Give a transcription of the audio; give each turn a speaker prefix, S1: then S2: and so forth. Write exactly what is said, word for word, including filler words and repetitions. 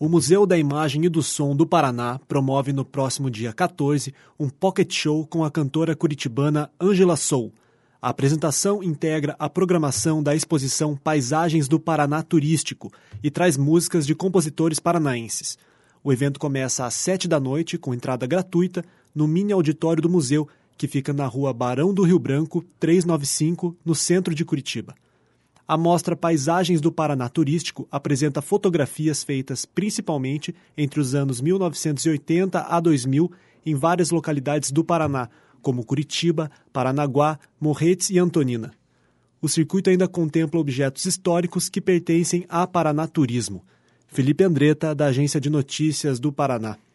S1: O Museu da Imagem e do Som do Paraná promove no próximo dia quatorze um pocket show com a cantora curitibana Ângela Soul. A apresentação integra a programação da exposição Paisagens do Paraná Turístico e traz músicas de compositores paranaenses. O evento começa às sete da noite, com entrada gratuita, no mini auditório do museu, que fica na rua Barão do Rio Branco, trezentos e noventa e cinco, no centro de Curitiba. A mostra Paisagens do Paraná Turístico apresenta fotografias feitas principalmente entre os anos mil novecentos e oitenta a dois mil em várias localidades do Paraná, como Curitiba, Paranaguá, Morretes e Antonina. O circuito ainda contempla objetos históricos que pertencem a Paraná Turismo. Felipe Andretta, da Agência de Notícias do Paraná.